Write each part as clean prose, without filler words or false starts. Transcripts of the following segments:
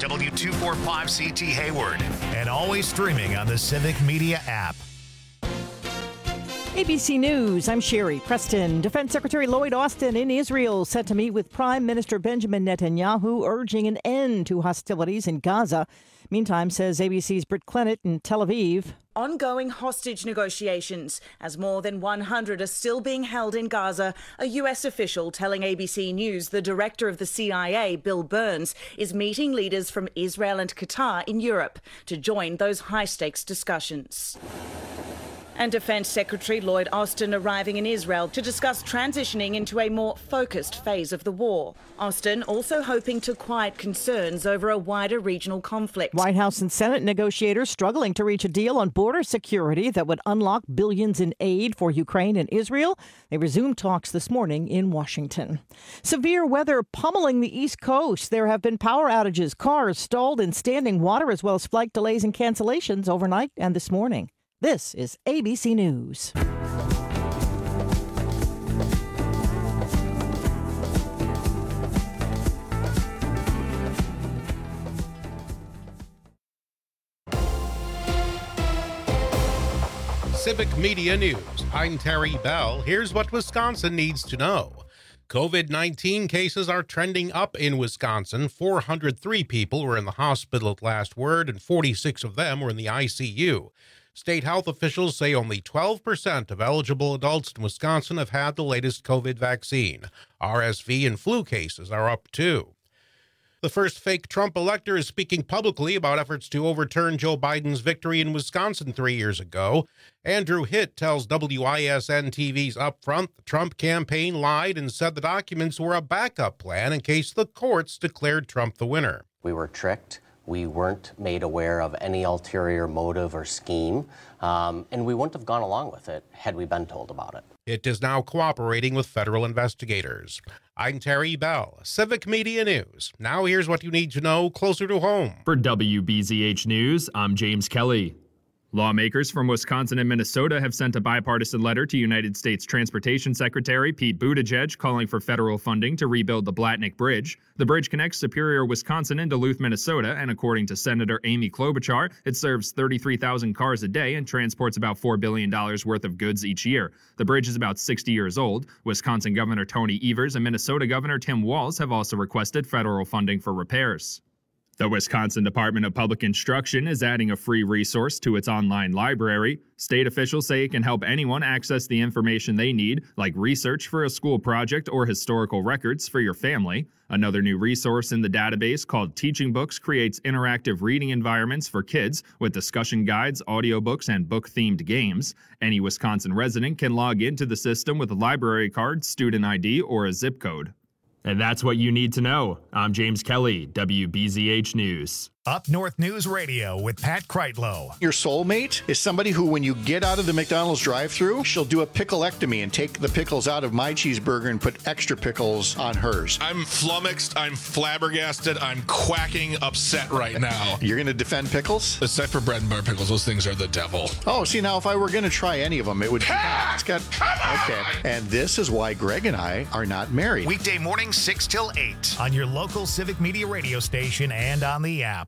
W245CT Hayward, and always streaming on the Civic Media app. ABC News, I'm Sherry Preston. Defense Secretary Lloyd Austin in Israel set to meet with Prime Minister Benjamin Netanyahu, urging an end to hostilities in Gaza. Meantime, says ABC's Britt Clennett in Tel Aviv. Ongoing hostage negotiations as more than 100 are still being held in Gaza. A U.S. official telling ABC News the director of the CIA, Bill Burns, is meeting leaders from Israel and Qatar in Europe to join those high-stakes discussions. And Defense Secretary Lloyd Austin arriving in Israel to discuss transitioning into a more focused phase of the war. Austin also hoping to quiet concerns over a wider regional conflict. White House and Senate negotiators struggling to reach a deal on border security that would unlock billions in aid for Ukraine and Israel. They resumed talks this morning in Washington. Severe weather pummeling the East Coast. There have been power outages, cars stalled in standing water, as well as flight delays and cancellations overnight and this morning. This is ABC News. Civic Media News. I'm Terry Bell. Here's what Wisconsin needs to know. COVID-19 cases are trending up in Wisconsin. 403 people were in the hospital at last word, and 46 of them were in the ICU. State health officials say only 12% of eligible adults in Wisconsin have had the latest COVID vaccine. RSV and flu cases are up, too. The first fake Trump elector is speaking publicly about efforts to overturn Joe Biden's victory in Wisconsin 3 years ago. Andrew Hitt tells WISN-TV's Upfront the Trump campaign lied and said the documents were a backup plan in case the courts declared Trump the winner. We were tricked. We weren't made aware of any ulterior motive or scheme, and we wouldn't have gone along with it had we been told about it. It is now cooperating with federal investigators. I'm Terry Bell, Civic Media News. Now here's what you need to know closer to home. For WBZH News, I'm James Kelly. Lawmakers from Wisconsin and Minnesota have sent a bipartisan letter to United States Transportation Secretary Pete Buttigieg calling for federal funding to rebuild the Blatnick Bridge. The bridge connects Superior, Wisconsin and Duluth, Minnesota, and according to Senator Amy Klobuchar, it serves 33,000 cars a day and transports about $4 billion worth of goods each year. The bridge is about 60 years old. Wisconsin Governor Tony Evers and Minnesota Governor Tim Walz have also requested federal funding for repairs. The Wisconsin Department of Public Instruction is adding a free resource to its online library. State officials say it can help anyone access the information they need, like research for a school project or historical records for your family. Another new resource in the database called Teaching Books creates interactive reading environments for kids with discussion guides, audiobooks, and book-themed games. Any Wisconsin resident can log into the system with a library card, student ID, or a zip code. And that's what you need to know. I'm James Kelly, WBZH News. Up North News Radio with Pat Kreitlow. Your soulmate is somebody who, when you get out of the McDonald's drive-thru, she'll do a picklectomy and take the pickles out of my cheeseburger and put extra pickles on hers. I'm flummoxed, I'm flabbergasted, I'm quacking upset right now. You're going to defend pickles? Except for bread and butter pickles, those things are the devil. Oh, see, now if I were going to try any of them, it would be... It's got... Okay. And this is why Greg and I are not married. Weekday mornings 6 till 8 on your local Civic Media radio station and on the app.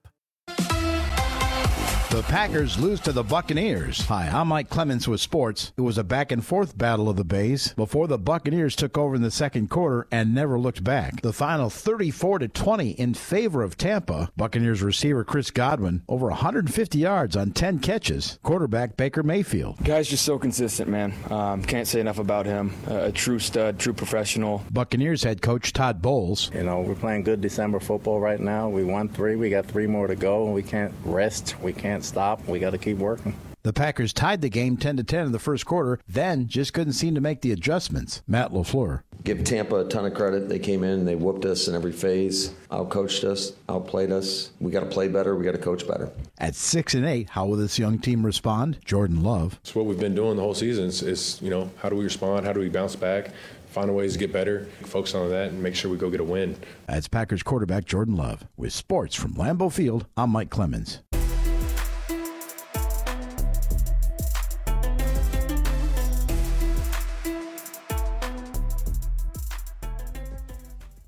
The Packers lose to the Buccaneers. Hi, I'm Mike Clemens with sports. It was a back-and-forth battle of the Bays before the Buccaneers took over in the second quarter and never looked back. The final 34-20 in favor of Tampa. Buccaneers receiver Chris Godwin over 150 yards on 10 catches. Quarterback Baker Mayfield. Guy's just so consistent, man. Can't say enough about him. A true stud, true professional. Buccaneers head coach Todd Bowles. You know, we're playing good December football right now. We won 3. We got 3 more to go. We can't rest. We can't stop. We got to keep working. The Packers tied the game 10-10 in the first quarter, then just couldn't seem to make the adjustments. Matt LaFleur. Give Tampa a ton of credit. They came in, they whooped us in every phase, outcoached us, outplayed us. We got to play better. We got to coach better. At 6-8, how will this young team respond? Jordan Love. It's what we've been doing the whole season is, you know, how do we respond? How do we bounce back? Find ways to get better, focus on that, and make sure we go get a win. That's Packers quarterback Jordan Love. With sports from Lambeau Field, I'm Mike Clemens.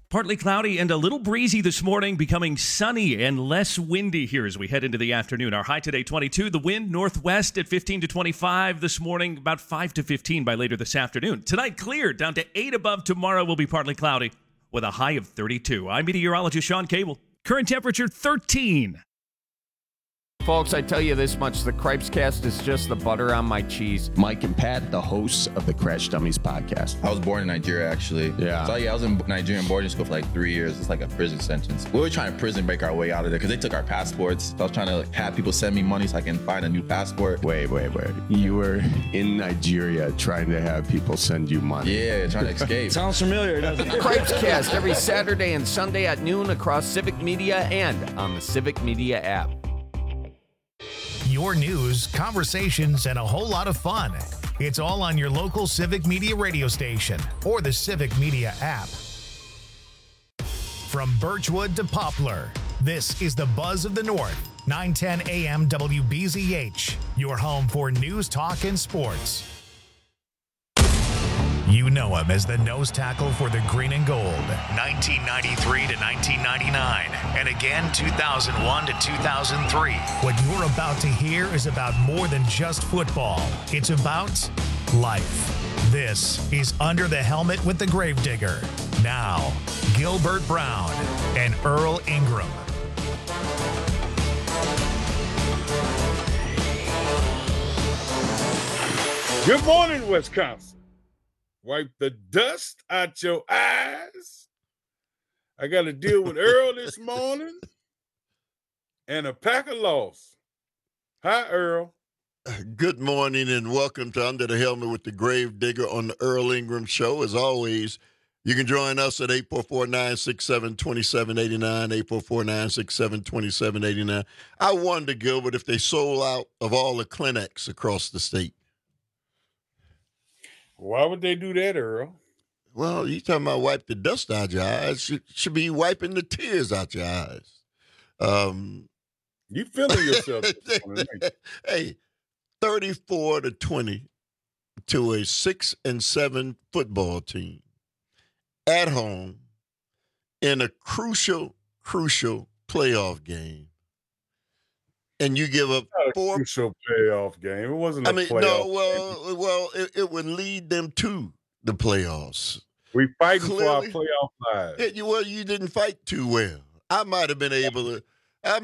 Partly cloudy and a little breezy this morning, becoming sunny and less windy here as we head into the afternoon. Our high today, 22. The wind northwest at 15 to 25 this morning, about 5 to 15 by later this afternoon. Tonight, clear, down to 8 above. Tomorrow will be partly cloudy with a high of 32. I'm meteorologist Sean Cable. Current temperature, 13. Folks, I tell you this much, the Cripes Cast is just the butter on my cheese. Mike and Pat, the hosts of the Crash Dummies podcast. I was born in Nigeria, actually. Yeah. So, I was in Nigerian boarding school for like 3 years. It's like a prison sentence. We were trying to prison break our way out of there because they took our passports. So I was trying to have people send me money so I can find a new passport. Wait. You were in Nigeria trying to have people send you money. Yeah, trying to escape. Sounds familiar, doesn't it? Cripes Cast every Saturday and Sunday at noon across Civic Media and on the Civic Media app. Your news, conversations, and a whole lot of fun. It's all on your local Civic Media radio station or the Civic Media app. From Birchwood to Poplar, this is the Buzz of the North, 910 AM WBZH, your home for news, talk, and sports. You know him as the nose tackle for the Green and Gold, 1993 to 1999, and again 2001 to 2003. What you're about to hear is about more than just football. It's about life. This is Under the Helmet with the Gravedigger. Now, Gilbert Brown and Earl Ingram. Good morning, Wisconsin. Wipe the dust out your eyes. I got to deal with Earl this morning and a Packer loss. Hi, Earl. Good morning and welcome to Under the Helmet with the Gravedigger on the Earl Ingram Show. As always, you can join us at 844-967-2789, 844-967-2789. I wonder, Gilbert, if they sold out of all the clinics across the state. Why would they do that, Earl? Well, you talking about wipe the dust out your eyes. Should be wiping the tears out your eyes. You feeling yourself. Hey, 34-20 to a 6-7 football team at home in a crucial playoff game. And you give up four crucial playoff game. It wasn't a playoff. Well, it would lead them to the playoffs. We fighting for our playoff lives. You didn't fight too well. I might have been able to. I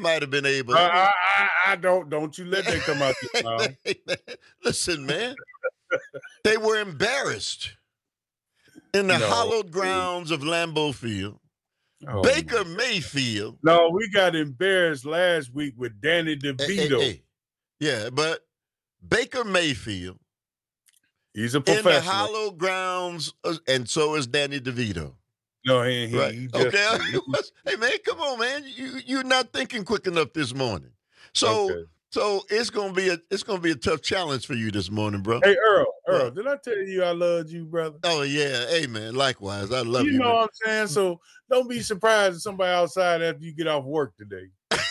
don't you let that come out your mouth. Listen, man. They were embarrassed in the hallowed grounds of Lambeau Field. Oh, Baker Mayfield. No, we got embarrassed last week with Danny DeVito. Yeah, but Baker Mayfield. He's a professional. In the hallowed grounds, and so is Danny DeVito. No, he okay. Hey, man, come on, man. You're not thinking quick enough this morning. So it's gonna be a tough challenge for you this morning, bro. Hey, Earl, did I tell you I loved you, brother? Oh yeah, hey man, likewise. I love you. You know what I'm saying? So don't be surprised if somebody outside after you get off work today.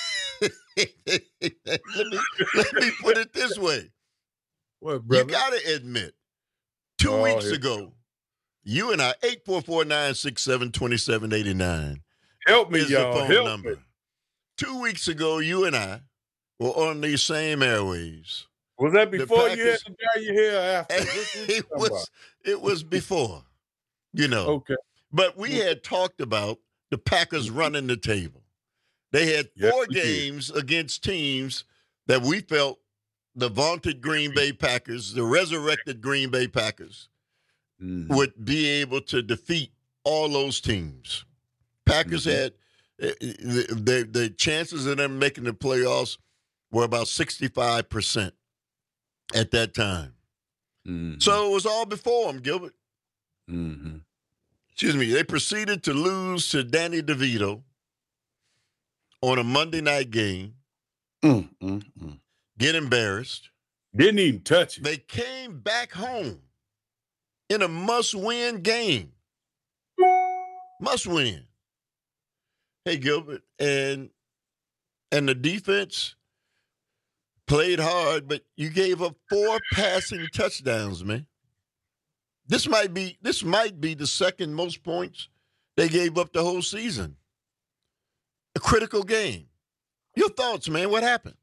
let me put it this way. What, brother? You gotta admit, 2 weeks ago, you and I, 844-967-2789. Help me, y'all. Help number. Me. 2 weeks ago, you and I were on these same airwaves. Was that before you had to dye your hair after? It was before, Okay. But we had talked about the Packers running the table. They had four games against teams that we felt the vaunted Green Bay Packers, the resurrected Green Bay Packers, would be able to defeat all those teams. Packers had the chances of them making the playoffs were about 65% at that time. So it was all before them, Gilbert. Excuse me. They proceeded to lose to Danny DeVito on a Monday night game. Get embarrassed. Didn't even touch it. They came back home in a must-win game. Must win. Hey, Gilbert, and the defense played hard, but you gave up 4 passing touchdowns, man. This might be the second most points They gave up the whole season. A critical game. Your thoughts, man? What happened?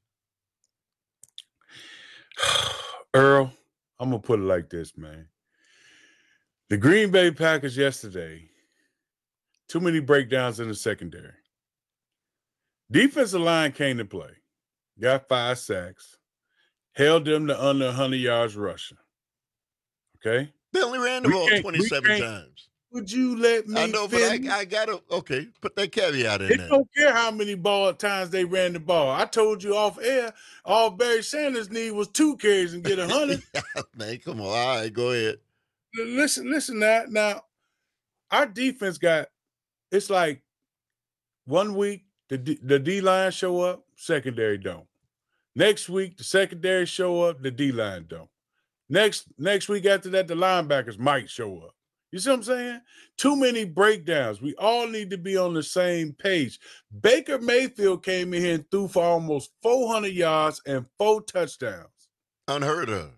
Earl, I'm going to put it like this, man. The Green Bay Packers yesterday, too many breakdowns in the secondary. Defensive line came to play. Got 5 sacks. Held them to under 100 yards rushing. Okay? They only ran the ball 27 times. Would you let me I know, but I got to, okay, put that caveat in there. They don't care how many times they ran the ball. I told you off air, all Barry Sanders need was 2 carries and get 100. Man, come on. All right, go ahead. Listen now, our defense it's like 1 week, the D-line show up, secondary don't. Next week, the secondary show up, the D-line don't. Next week after that, the linebackers might show up. You see what I'm saying? Too many breakdowns. We all need to be on the same page. Baker Mayfield came in here and threw for almost 400 yards and 4 touchdowns. Unheard of.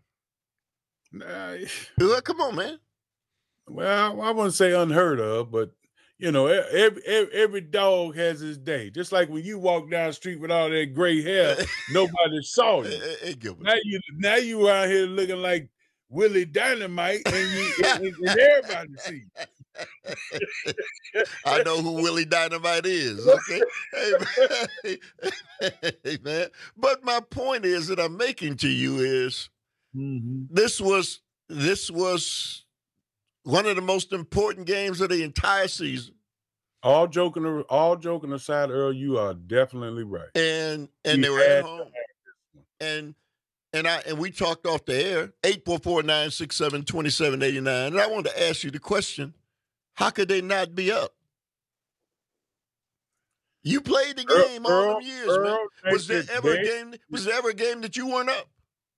Come on, man. Well, I wouldn't say unheard of, but, every dog has his day. Just like when you walk down the street with all that gray hair, nobody saw you. Now you out here looking like Willie Dynamite, and everybody see you. I know who Willie Dynamite is, okay? Hey, man. But my point is that I'm making to you is this was one of the most important games of the entire season. All joking aside, Earl, you are definitely right. And they were at home. And we talked off the air, 844-967-2789. And I wanted to ask you the question, how could they not be up? You played the game all them years, man. Was there ever a game that you weren't up?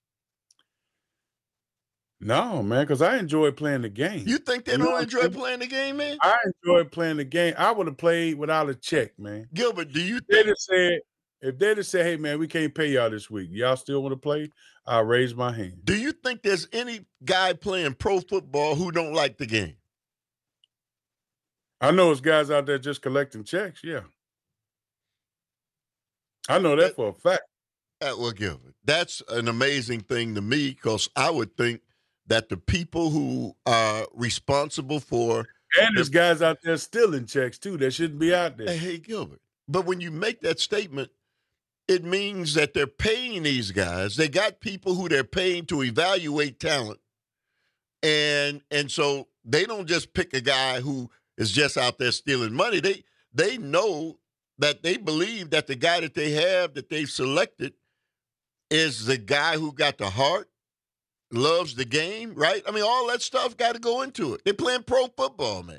No, man, because I enjoy playing the game. You think they don't enjoy playing the game, man? I enjoy playing the game. I would have played without a check, man. Gilbert, do you think if they'd have said, hey, man, we can't pay y'all this week, y'all still want to play? I'll raise my hand. Do you think there's any guy playing pro football who don't like the game? I know there's guys out there just collecting checks, yeah. I know that for a fact. Well, Gilbert, that's an amazing thing to me because I would think that the people who are responsible for... And there's guys out there stealing checks, too, that shouldn't be out there. Hey, Gilbert, but when you make that statement, it means that they're paying these guys. They got people who they're paying to evaluate talent. And so they don't just pick a guy who is just out there stealing money. They know that they believe that the guy that they have, that they've selected, is the guy who got the heart, loves the game, right? I mean, all that stuff got to go into it. They're playing pro football, man.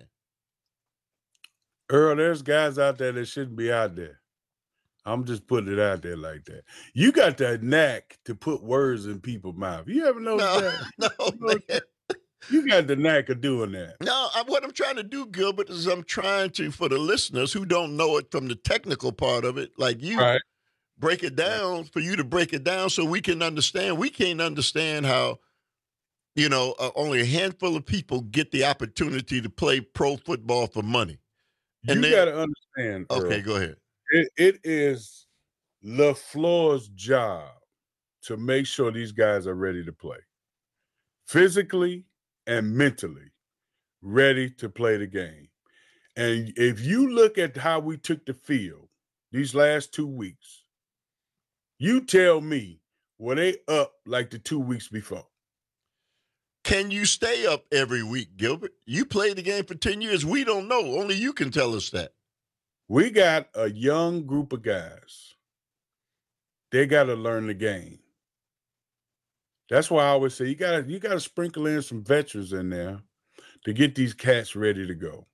Earl, there's guys out there that shouldn't be out there. I'm just putting it out there like that. You got that knack to put words in people's mouth. You ever noticed that? No, man. You got the knack of doing that. No, what I'm trying to do, Gilbert, is I'm trying to, for the listeners who don't know it from the technical part of it, like you, break it down, for you to break it down so we can understand. We can't understand how, only a handful of people get the opportunity to play pro football for money. And you got to understand, Earl, okay, go ahead. It is LaFleur's job to make sure these guys are ready to play. Physically and mentally ready to play the game. And if you look at how we took the field these last 2 weeks, you tell me, were they up like the 2 weeks before? Can you stay up every week, Gilbert? You played the game for 10 years. We don't know. Only you can tell us that. We got a young group of guys. They got to learn the game. That's why I always say you got to sprinkle in some veterans in there to get these cats ready to go.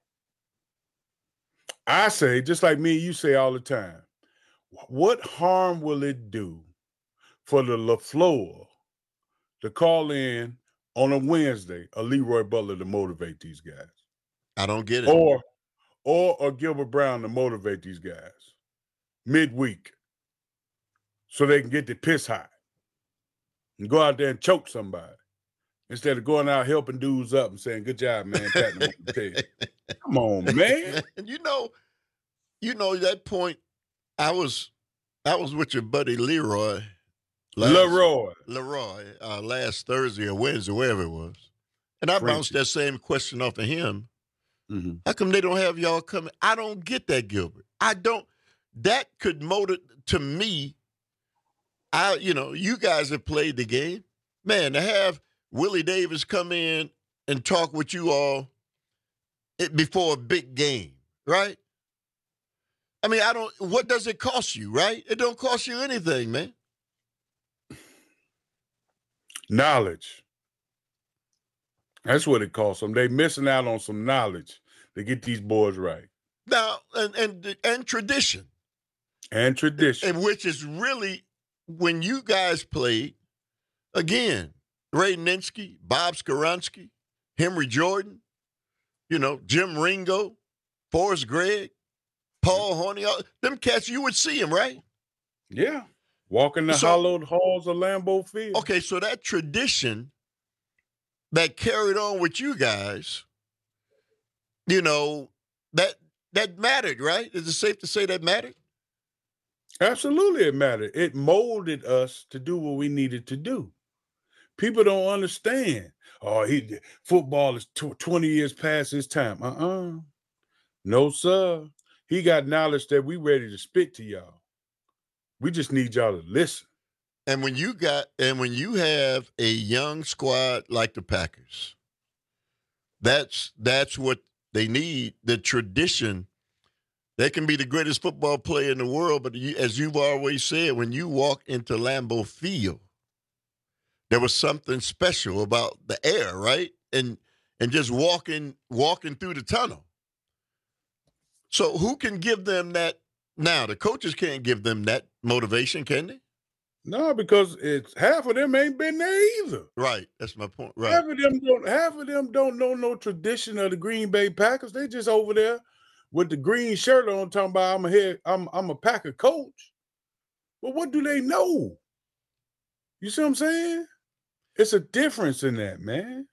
I say, just like me and you say all the time, what harm will it do for the LaFleur to call in on a Wednesday a Leroy Butler to motivate these guys? I don't get it. Or a Gilbert Brown to motivate these guys midweek so they can get the piss hot and go out there and choke somebody instead of going out helping dudes up and saying, "Good job, man," patting them on the tail. Come on, man. And you know that point. I was with your buddy Leroy last Thursday or Wednesday, wherever it was, and I bounced that same question off of him. Mm-hmm. How come they don't have y'all coming? I don't get that, Gilbert. I don't. That could motivate to me. You guys have played the game, man. To have Willie Davis come in and talk with you all before a big game, right? I mean, what does it cost you, right? It don't cost you anything, man. Knowledge. That's what it costs them. They missing out on some knowledge to get these boys right. Now, and tradition. And tradition. And which is really, when you guys played, again, Ray Nensky, Bob Skoronski, Henry Jordan, Jim Ringo, Forrest Gregg, Paul Horney, them cats, you would see them, right? Yeah. Walking the hallowed halls of Lambeau Field. Okay, so that tradition that carried on with you guys, that mattered, right? Is it safe to say that mattered? Absolutely, it mattered. It molded us to do what we needed to do. People don't understand. Oh, football is 20 years past his time. No, sir. He got knowledge that we ready to spit to y'all. We just need y'all to listen. And when you have a young squad like the Packers, that's what they need. The tradition. They can be the greatest football player in the world, but as you've always said, when you walk into Lambeau Field, there was something special about the air, right? And just walking through the tunnel. So who can give them that now? The coaches can't give them that motivation, can they? No, because it's half of them ain't been there either. Right, that's my point. Right. Half of them don't know no tradition of the Green Bay Packers. They just over there with the green shirt on, talking about I'm a Packer coach. But what do they know? You see what I'm saying? It's a difference in that, man.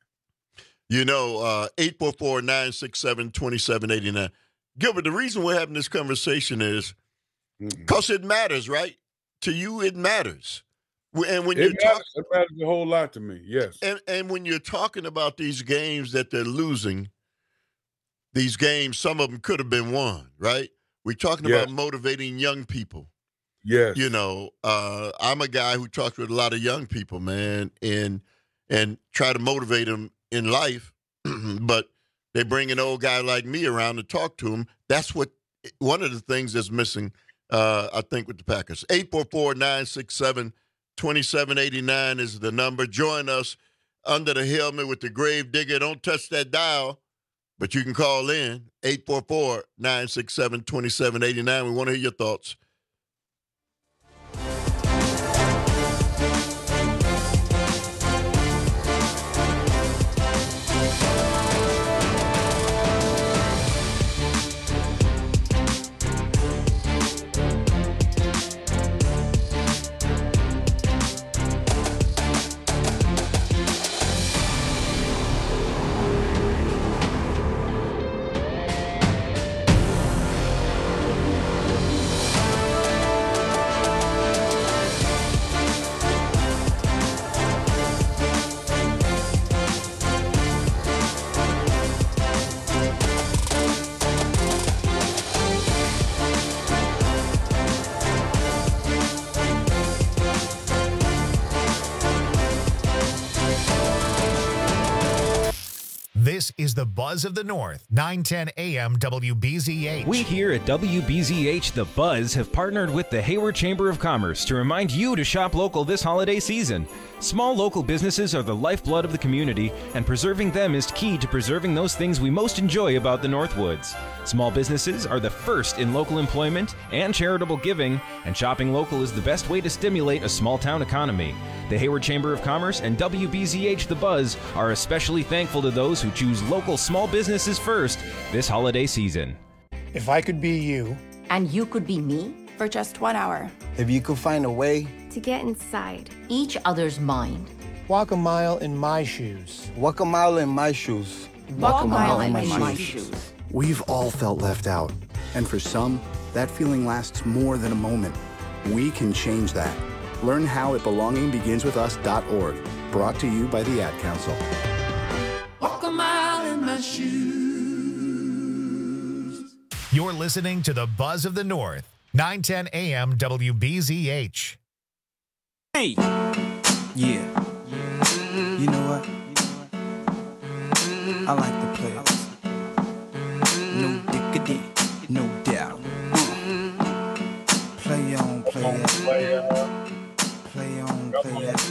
844-967-2789. Gilbert, the reason we're having this conversation is because it matters, right? To you, it matters. And when it matters a whole lot to me, yes. And when you're talking about these games that they're losing, these games, some of them could have been won, right? We're talking about motivating young people. Yes. I'm a guy who talks with a lot of young people, man, and try to motivate them in life, but they bring an old guy like me around to talk to them. That's one of the things that's missing, I think, with the Packers. 844-967-2789 is the number. Join us under the helmet with the grave digger. Don't touch that dial, but you can call in, 844-967-2789. We want to hear your thoughts. This is the Buzz of the North, 910 AM WBZH. We here at WBZH The Buzz have partnered with the Hayward Chamber of Commerce to remind you to shop local this holiday season. Small local businesses are the lifeblood of the community, and preserving them is key to preserving those things we most enjoy about the Northwoods. Small businesses are the first in local employment and charitable giving, and shopping local is the best way to stimulate a small-town economy. The Hayward Chamber of Commerce and WBZH The Buzz are especially thankful to those who choose local small businesses first this holiday season. If I could be you, and you could be me, for just 1 hour. If you could find a way to get inside each other's mind Walk a mile in my shoes. Walk a mile in my shoes. Walk a mile in my shoes. We've all felt left out. And for some, that feeling lasts more than a moment. We can change that. Learn how at belongingbeginswithus.org. Brought to you by the Ad Council. Walk a mile in my shoes. You're listening to the Buzz of the North, 910 AM WBZH. Hey! Yeah. You know what? I like the players. No diggity, no doubt. Play on, play that. Play on, play that.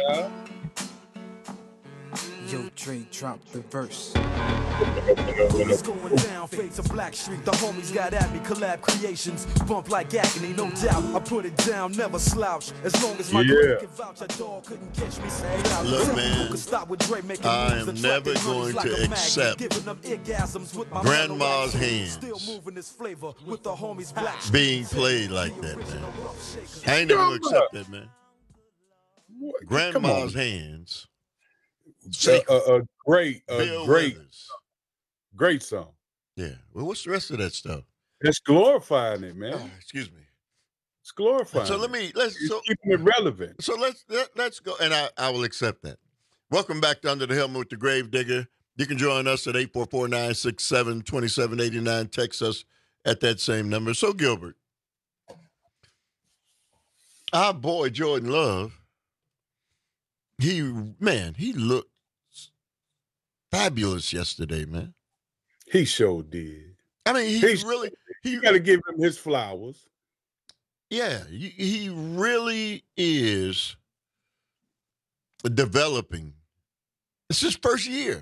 Yo, Dre, drop the verse. It's going down, face of Black Street. The homies got at me, collab creations. Bump like agony, no doubt. I put it down, never slouch. As long as my crew can vouch, a dog couldn't catch me. Look, man, I am never going to accept Grandma's hands being played like that, man. I ain't never going to accept that, man. Grandma's hands. Great song. Yeah. Well, what's the rest of that stuff? It's glorifying it, man. Excuse me. It's glorifying. So let's keeping it relevant. So let's go, and I will accept that. Welcome back to Under the Helmet with the Grave Digger. You can join us at 844-967-2789. Text us at that same number. So Gilbert, our boy Jordan Love, he looked fabulous yesterday, man. He sure did. I mean, you got to give him his flowers. Yeah, he really is developing. It's his first year.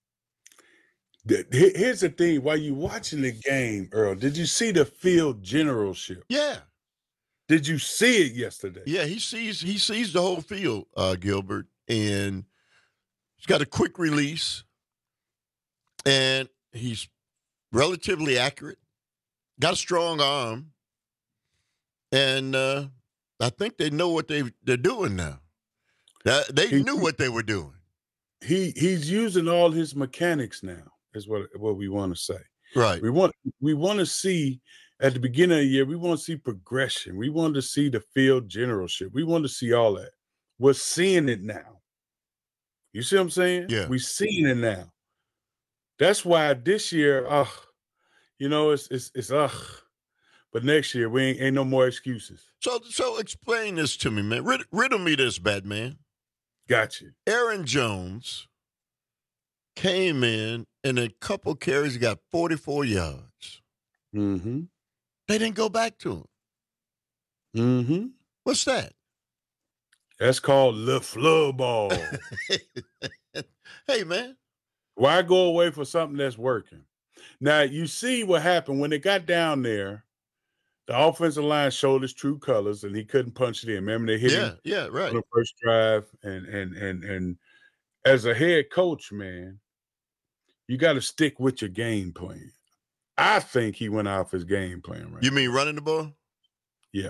Here's the thing. While you watching the game, Earl, did you see the field generalship? Yeah. Did you see it yesterday? Yeah, he sees the whole field, Gilbert, and he's got a quick release, and he's relatively accurate, got a strong arm, and I think they know what they're doing now. They knew what they were doing. He's using all his mechanics now, is what we want to say. Right. We want to see at the beginning of the year, we want to see progression. We want to see the field generalship. We want to see all that. We're seeing it now. You see what I'm saying? Yeah. We're seeing it now. That's why this year, it's but next year we ain't no more excuses. So explain this to me, man. Riddle me this, Batman. Got you. Aaron Jones came in and a couple carries, he got 44 yards. Mm-hmm. They didn't go back to him. Mm-hmm. What's that? That's called LaFleur ball. Hey, man. Why go away for something that's working? Now, you see what happened when they got down there. The offensive line showed his true colors, and he couldn't punch it in. Remember, they hit him right. on the first drive. And as a head coach, man, you got to stick with your game plan. I think he went off his game plan. Right? You mean running the ball? Yeah.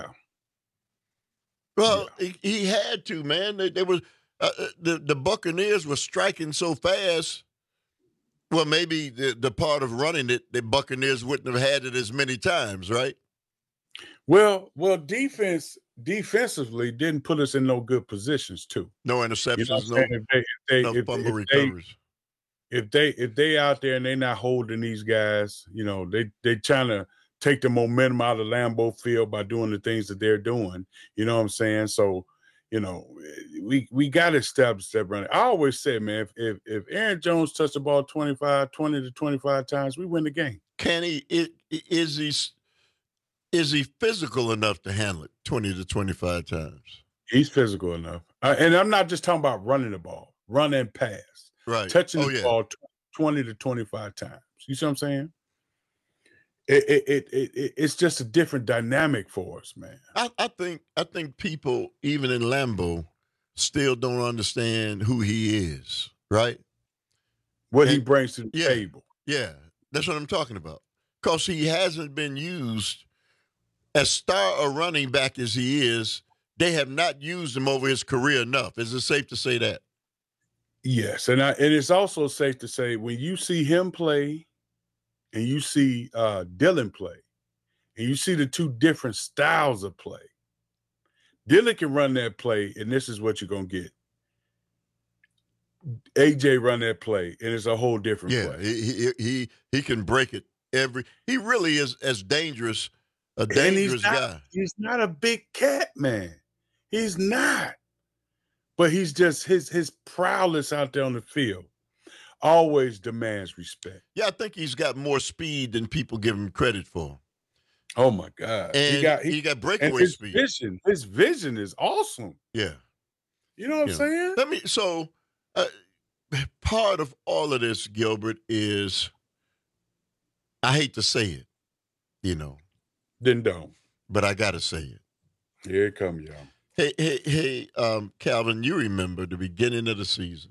Well, he had to, man. They were the Buccaneers were striking so fast. Well, maybe the part of running it, the Buccaneers wouldn't have had it as many times, right? Well, defensively didn't put us in no good positions too. No interceptions, no fumble recoveries. If they out there and they not holding these guys, they trying to take the momentum out of Lambeau Field by doing the things that they're doing. You know what I'm saying? So, we got to establish that running. I always say, man, if Aaron Jones touched the ball 20 to 25 times, we win the game. Can he? Is he physical enough to handle it 20 to 25 times? He's physical enough. And I'm not just talking about running the ball, run and pass. Right. Touching the ball 20 to 25 times. You see what I'm saying? It's just a different dynamic for us, man. I think people, even in Lambeau, still don't understand who he is, right? What he brings to the table. Yeah, that's what I'm talking about. Because he hasn't been used as star a running back as he is. They have not used him over his career enough. Is it safe to say that? Yes, and it's also safe to say when you see him play and you see Dylan play and you see the two different styles of play, Dylan can run that play, and this is what you're going to get. AJ run that play, and it's a whole different play. He can break it he really is as dangerous, a dangerous guy. He's not a big cat, man. He's not. But he's just his prowess out there on the field always demands respect. Yeah, I think he's got more speed than people give him credit for. Oh my God. And he got breakaway speed. His vision is awesome. Yeah. You know what I'm saying? Part of all of this, Gilbert, is I hate to say it, Then don't. But I gotta say it. Here it come, y'all. Hey, Calvin, you remember the beginning of the season.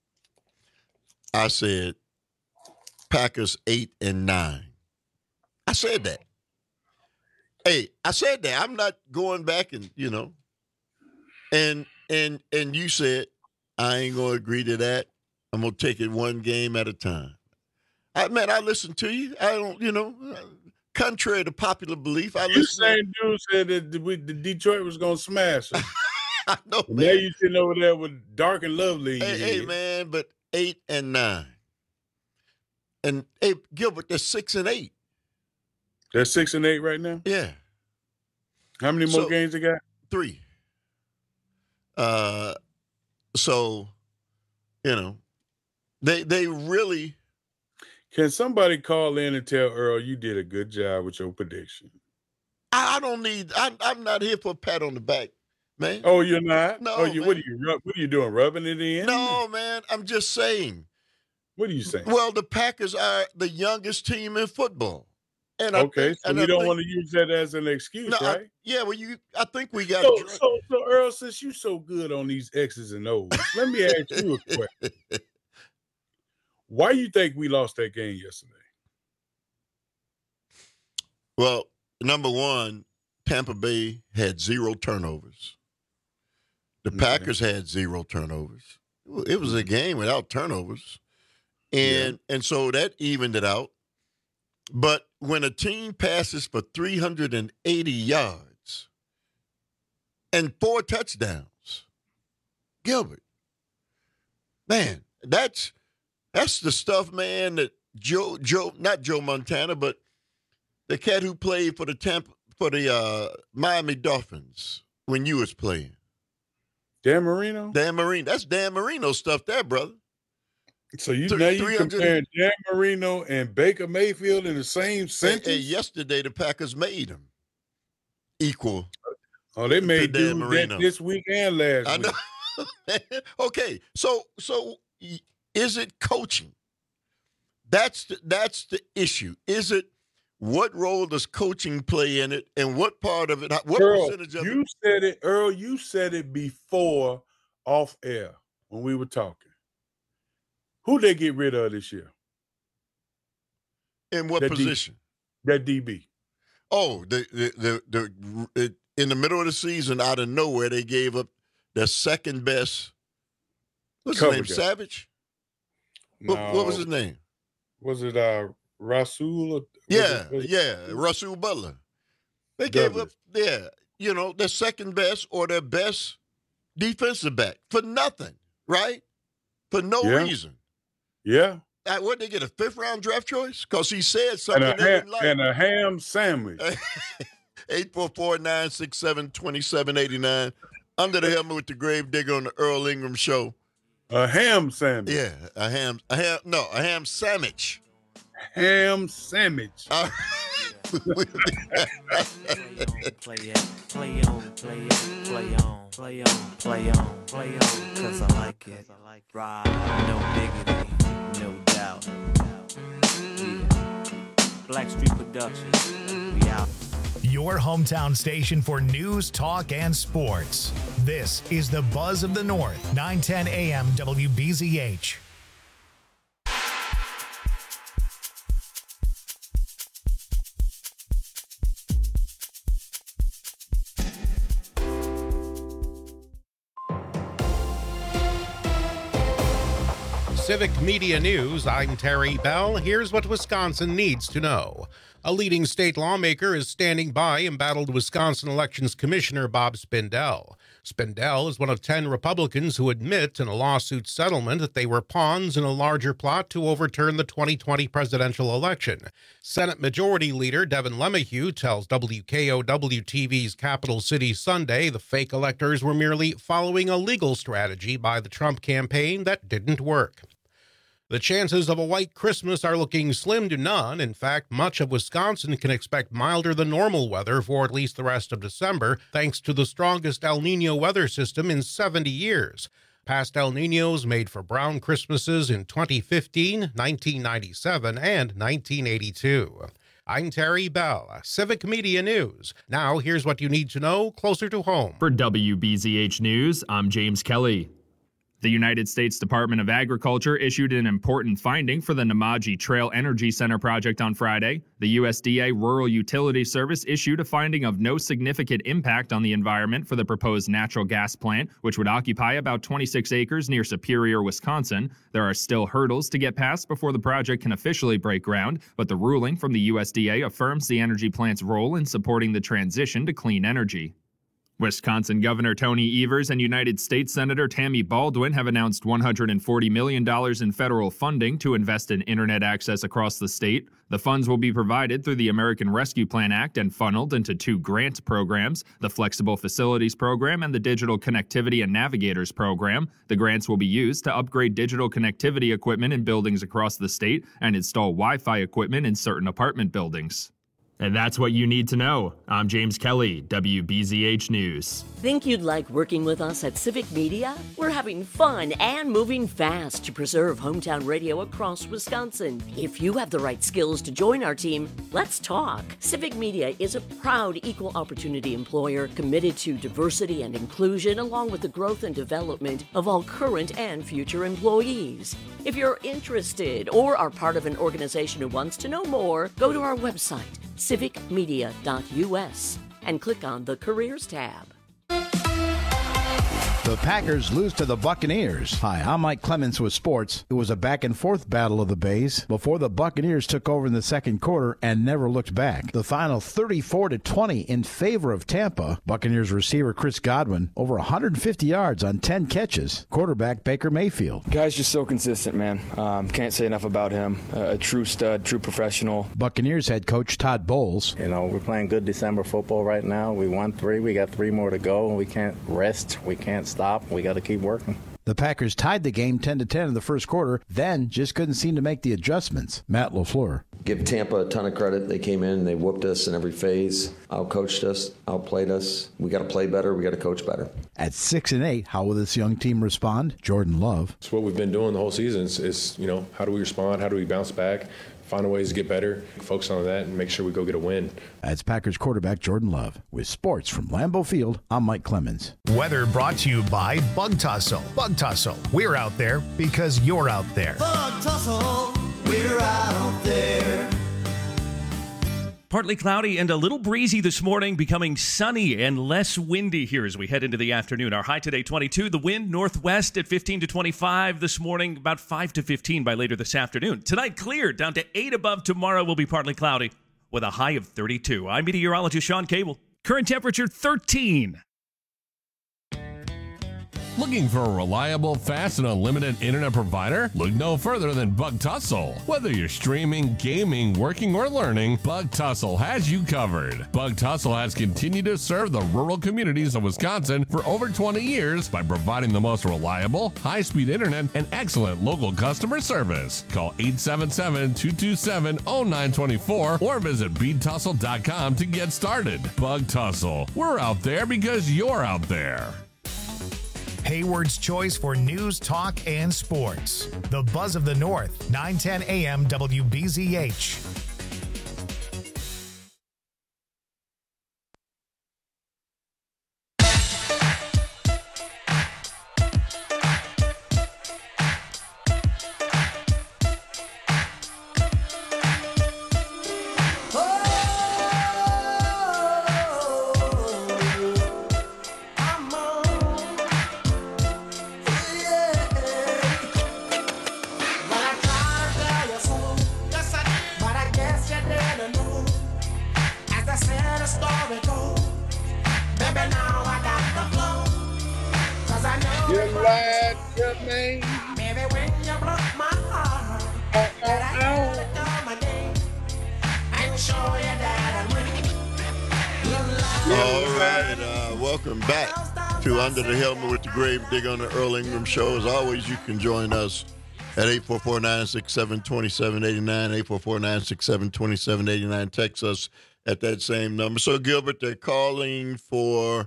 I said Packers 8-9. I said that. Hey, I said that. I'm not going back and, and you said, I ain't going to agree to that. I'm going to take it one game at a time. I listened to you. I don't, contrary to popular belief, You same dude said that the Detroit was going to smash us. I know, man. Now you sitting over there with Dark and Lovely. Hey, man, but 8-9. And, hey, Gilbert, they're 6-8. They're 6-8 right now? Yeah. How many more games they got? 3. So, they really. Can somebody call in and tell Earl you did a good job with your prediction? I don't need. I'm not here for a pat on the back, man. Oh, you're not? No. What are you doing? Rubbing it in? No, man. I'm just saying. What are you saying? Well, the Packers are the youngest team in football. And so you don't want to use that as an excuse, right? I think we got. So Earl, since you're so good on these X's and O's, let me ask you a question. Why do you think we lost that game yesterday? Well, number one, Tampa Bay had 0 turnovers. The Packers had 0 turnovers. It was a game without turnovers. And so that evened it out. But when a team passes for 380 yards and 4 touchdowns, Gilbert, man, that's the stuff, man, that not Joe Montana, but the cat who played for the Miami Dolphins when you was playing. Dan Marino? Dan Marino. That's Dan Marino stuff there, brother. So you comparing Dan Marino and Baker Mayfield in the same sentence? And yesterday the Packers made them equal. Oh, they made Dan Marino this week and last week. I know. Okay, so is it coaching? That's the issue. Is it, what role does coaching play in it, and what part of it? What percentage of it? Earl, you said it before off air when we were talking. Who they get rid of this year? In what position? That DB. Oh, in the middle of the season, out of nowhere, they gave up their second best. What's his name? Savage? No. What was his name? Was it Rasul? Rasul Butler. They gave up their second best or their best defensive back for nothing, right? For no reason. Yeah. What, they get a 5th-round draft choice? Because he said something and a ham sandwich. 844-967-2789. Under the helmet with the Grave Digger on the Earl Ingram Show. A ham sandwich. Yeah, a ham sandwich. Ham sandwich. Play on, cause I like it. Ride, no diggity, no doubt. Yeah. Blackstreet Productions, we out. Your hometown station for news, talk, and sports. This is the Buzz of the North, 910 AM WBZH. Civic Media News, I'm Terry Bell. Here's what Wisconsin needs to know. A leading state lawmaker is standing by embattled Wisconsin Elections Commissioner Bob Spindell. Spindell is one of 10 Republicans who admit in a lawsuit settlement that they were pawns in a larger plot to overturn the 2020 presidential election. Senate Majority Leader Devin LeMahieu tells WKOW-TV's Capital City Sunday the fake electors were merely following a legal strategy by the Trump campaign that didn't work. The chances of a white Christmas are looking slim to none. In fact, much of Wisconsin can expect milder than normal weather for at least the rest of December, thanks to the strongest El Niño weather system in 70 years. Past El Niños made for brown Christmases in 2015, 1997, and 1982. I'm Terry Bell, Civic Media News. Now, here's what you need to know closer to home. For WBZH News, I'm James Kelly. The United States Department of Agriculture issued an important finding for the Namaji Trail Energy Center project on Friday. The USDA Rural Utilities Service issued a finding of no significant impact on the environment for the proposed natural gas plant, which would occupy about 26 acres near Superior, Wisconsin. There are still hurdles to get past before the project can officially break ground, but the ruling from the USDA affirms the energy plant's role in supporting the transition to clean energy. Wisconsin Governor Tony Evers and United States Senator Tammy Baldwin have announced $140 million in federal funding to invest in internet access across the state. The funds will be provided through the American Rescue Plan Act and funneled into two grant programs, the Flexible Facilities Program and the Digital Connectivity and Navigators Program. The grants will be used to upgrade digital connectivity equipment in buildings across the state and install Wi-Fi equipment in certain apartment buildings. And that's what you need to know. I'm James Kelly, WBZH News. Think you'd like working with us at Civic Media? We're having fun and moving fast to preserve hometown radio across Wisconsin. If you have the right skills to join our team, let's talk. Civic Media is a proud equal opportunity employer committed to diversity and inclusion along with the growth and development of all current and future employees. If you're interested or are part of an organization who wants to know more, go to our website, civicmedia.us, and click on the Careers tab. The Packers lose to the Buccaneers. Hi, I'm Mike Clemens with sports. It was a back-and-forth battle of the Bays before the Buccaneers took over in the second quarter and never looked back. The final 34-20 in favor of Tampa. Buccaneers receiver Chris Godwin over 150 yards on 10 catches. Quarterback Baker Mayfield. Guy's just so consistent, man. Can't say enough about him. A true stud, true professional. Buccaneers head coach Todd Bowles. You know, we're playing good December football right now. We won 3. We got 3 more to go. We can't rest. We can't stop. We got to keep working. The Packers tied the game 10-10 in the first quarter, then just couldn't seem to make the adjustments. Matt LaFleur. Give Tampa a ton of credit. They came in, they whooped us in every phase, out-coached us, outplayed us. We got to play better. We got to coach better. At 6-8, how will this young team respond? Jordan Love. It's what we've been doing the whole season is you know, how do we respond? How do we bounce back? Find ways to get better, focus on that, and make sure we go get a win. That's Packers quarterback Jordan Love. With sports from Lambeau Field, I'm Mike Clemens. Weather brought to you by Bug Tussle. Bug Tussle, we're out there because you're out there. Bug Tussle, we're out there. Partly cloudy and a little breezy this morning, becoming sunny and less windy here as we head into the afternoon. Our high today, 22. The wind northwest at 15 to 25 this morning, about 5 to 15 by later this afternoon. Tonight, clear, down to 8 above. Tomorrow will be partly cloudy with a high of 32. I'm meteorologist Sean Cable. Current temperature, 13. Looking for a reliable, fast, and unlimited internet provider? Look no further than Bug Tussle. Whether you're streaming, gaming, working, or learning, Bug Tussle has you covered. Bug Tussle has continued to serve the rural communities of Wisconsin for over 20 years by providing the most reliable, high-speed internet and excellent local customer service. Call 877-227-0924 or visit BeatTussle.com to get started. Bug Tussle. We're out there because you're out there. Hayward's choice for news, talk, and sports. The Buzz of the North, 910 AM WBZH. right, Jermaine. Baby, when you broke my heart, that I gotta come again and show you that I'm winning. All right, welcome back to Under the Helmet with the Grave Digger on the Earl Ingram Show. As always, you can join us at 844-967-2789, 844-967-2789. Text us at that same number. So, Gilbert, they're calling for,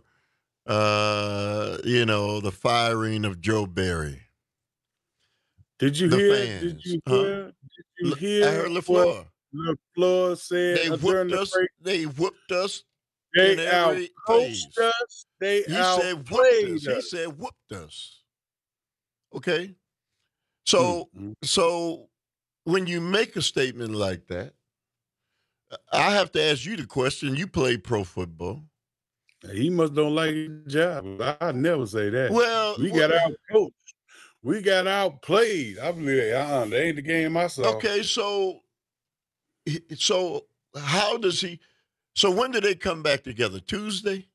the firing of Joe Barry. Did you hear? Did you hear? Did you hear? I heard LaFleur. LaFleur said They whooped us. They whooped us. They outcoached us. They outplayed us. He said whooped us. Okay. So when you make a statement like that, I have to ask you the question. You played pro football. He must don't like his job. I never say that. Well, we got outcoached. We got outplayed. I believe that ain't the game I saw. Okay, so how does he? So when do they come back together? Tuesday?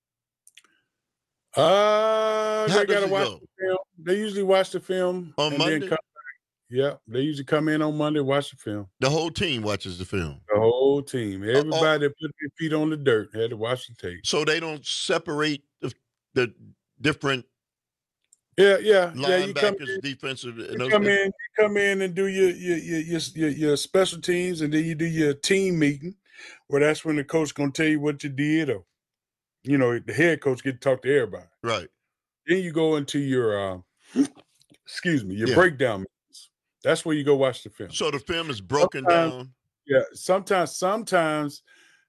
They gotta watch the film. They usually watch the film on Monday. Then come back. Yeah, they usually come in on Monday, watch the film. The whole team watches the film. The whole team, everybody that put their feet on the dirt had to watch the tape. So they don't separate the different. Linebackers, defensive. You come in and do your special teams, and then you do your team meeting, where that's when the coach gonna tell you what you did, or the head coach get to talk to everybody. Right. Then you go into your breakdown meetings. That's where you go watch the film. So the film is broken down. Yeah. Sometimes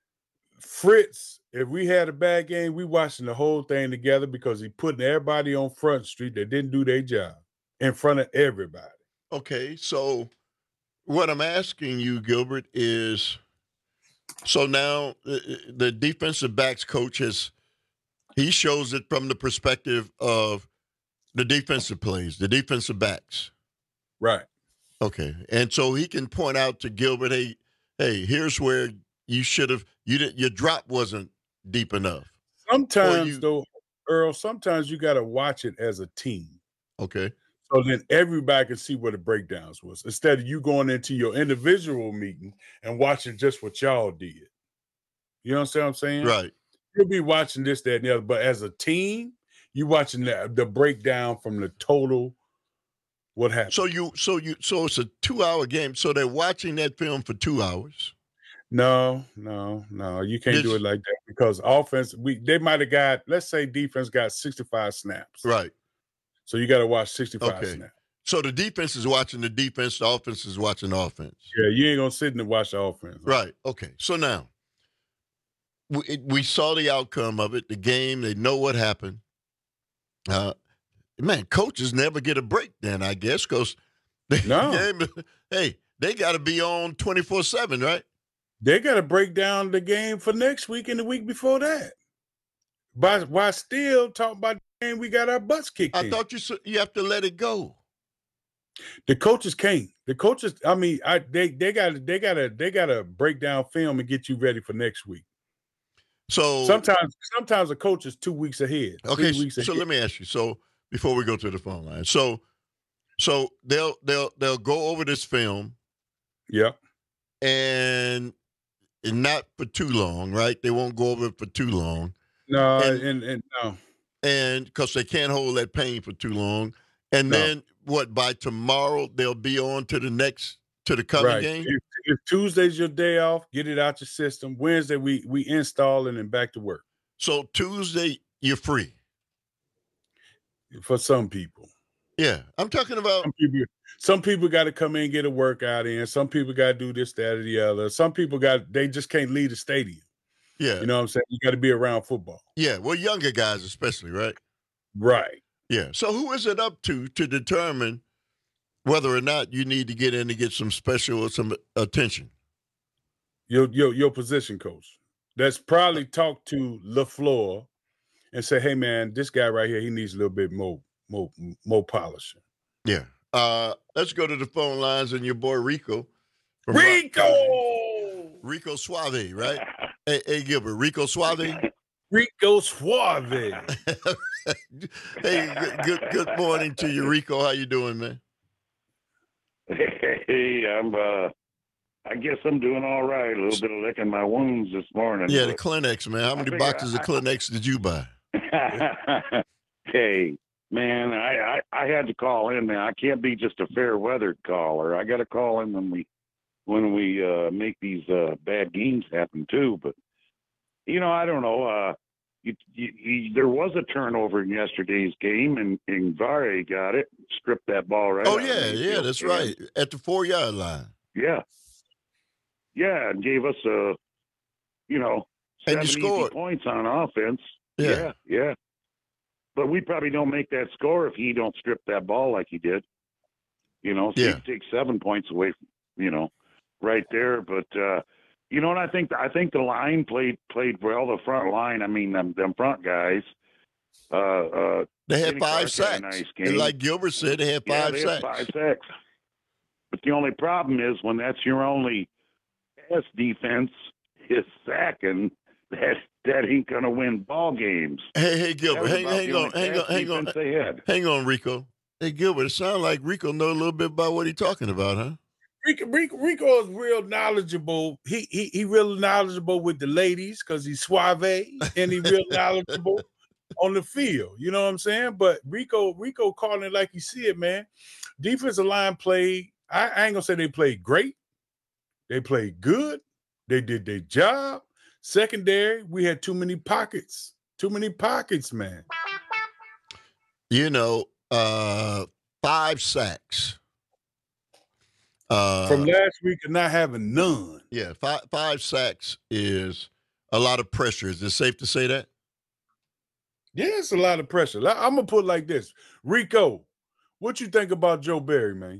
Fritz, if we had a bad game, we watching the whole thing together because he putting everybody on Front Street that didn't do their job in front of everybody. Okay, so what I'm asking you, Gilbert, is so now the defensive backs coach he shows it from the perspective of the defensive plays, the defensive backs. Right. Okay, and so he can point out to Gilbert, hey, here's where you should have. Your drop wasn't deep enough. Sometimes, though, Earl, sometimes you got to watch it as a team. Okay. So then everybody can see where the breakdowns was instead of you going into your individual meeting and watching just what y'all did. You understand what I'm saying? Right. You'll be watching this, that, and the other, but as a team, you watching the breakdown from the total. What happened? So it's a 2-hour game. So they're watching that film for 2 hours. No, you can't do it like that because offense. They might have got. Let's say defense got 65 snaps. Right. So you got to watch 65 snaps. So the defense is watching the defense. The offense is watching the offense. Yeah, you ain't gonna sit and watch the offense. Right. Okay. So now we saw the outcome of it. The game. They know what happened. Coaches never get a break. Then I guess because they got to be on 24/7, right? They got to break down the game for next week and the week before that. But while still talking about the game, we got our butts kicked in. I thought you have to let it go. The coaches can't. The coaches, they gotta break down film and get you ready for next week. So sometimes a coach is 2 weeks ahead. Okay, 3 weeks ahead. So let me ask you. So before we go to the phone line, so they'll go over this film. Yeah. And not for too long, right? They won't go over it for too long. No, and no. And because they can't hold that pain for too long. And then by tomorrow they'll be on to the coming game? If Tuesday's your day off, get it out your system. Wednesday we install it and back to work. So Tuesday you're free. For some people. Yeah. I'm talking about some people got to come in and get a workout in. Some people got to do this, that, or the other. Some people they just can't leave the stadium. Yeah. You know what I'm saying? You got to be around football. Yeah. Well, younger guys especially, right? Right. Yeah. So who is it up to determine whether or not you need to get in to get some special or some attention? Your position coach. That's probably talk to LaFleur and say, hey, man, this guy right here, he needs a little bit more polishing. Yeah. Let's go to the phone lines and your boy Rico. Rico Suave, right? Hey, Gilbert, Rico Suave. Rico Suave. Hey, good morning to you, Rico. How you doing, man? Hey, I guess I'm doing all right. A little bit of licking my wounds this morning. Yeah, the Kleenex, man. How many boxes of Kleenex did you buy? Hey, man, I had to call in, man. I can't be just a fair weather caller. I got to call in when we make these bad games happen too. But I don't know. There was a turnover in yesterday's game, and Vare got it, stripped that ball right. Oh yeah, that's right, at the 4-yard line. Yeah, and gave us and you 7 scored easy points on offense. Yeah. But we probably don't make that score if he don't strip that ball like he did. So he takes 7 points away from, right there. But and I think the line played well. The front line, I mean, them front guys. They had 5 sacks. Nice game. And like Gilbert said, they had 5 sacks. 5 sacks. But the only problem is when that's your only pass defense is sacking, that ain't gonna win ball games. Hey, Gilbert, hang on, Rico. Hey, Gilbert, it sounds like Rico know a little bit about what he's talking about, huh? Rico is real knowledgeable. He real knowledgeable with the ladies because he's suave, and he real knowledgeable on the field. You know what I'm saying? But Rico calling it like you see it, man. Defensive line played. I ain't gonna say they played great. They played good. They did their job. Secondary, we had too many pockets. Too many pockets, man. 5 sacks. From last week of not having none. Yeah, 5 sacks is a lot of pressure. Is it safe to say that? Yeah, it's a lot of pressure. I'm going to put it like this. Rico, what you think about Joe Barry, man?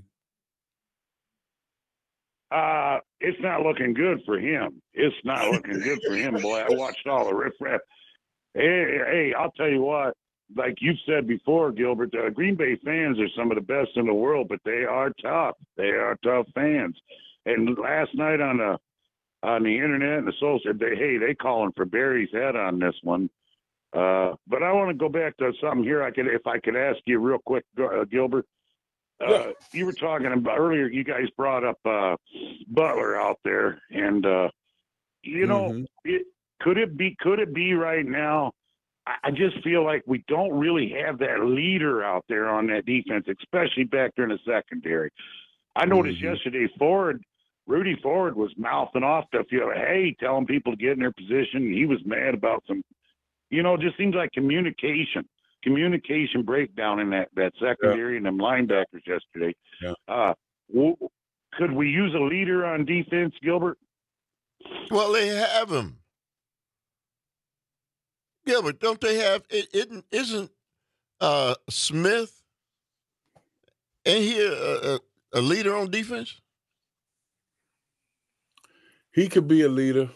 It's not looking good for him. It's not looking good for him, boy. I watched all the riffraff. Hey, I'll tell you what. Like you've said before, Gilbert, Green Bay fans are some of the best in the world, but they are tough. They are tough fans. And last night on the internet and the social, they calling for Barry's head on this one. But I want to go back to something here. If I could ask you real quick, Gilbert. You were talking about earlier. You guys brought up Butler out there, and could it be right now? I just feel like we don't really have that leader out there on that defense, especially back there in the secondary. I noticed yesterday, Rudy Ford was mouthing off the field, hey, telling people to get in their position. He was mad about some, it just seems like communication breakdown in that secondary and them linebackers yesterday. Yeah. Could we use a leader on defense, Gilbert? Well, they have him. Gilbert, don't they have it? Isn't Smith ain't he a leader on defense? He could be a leader.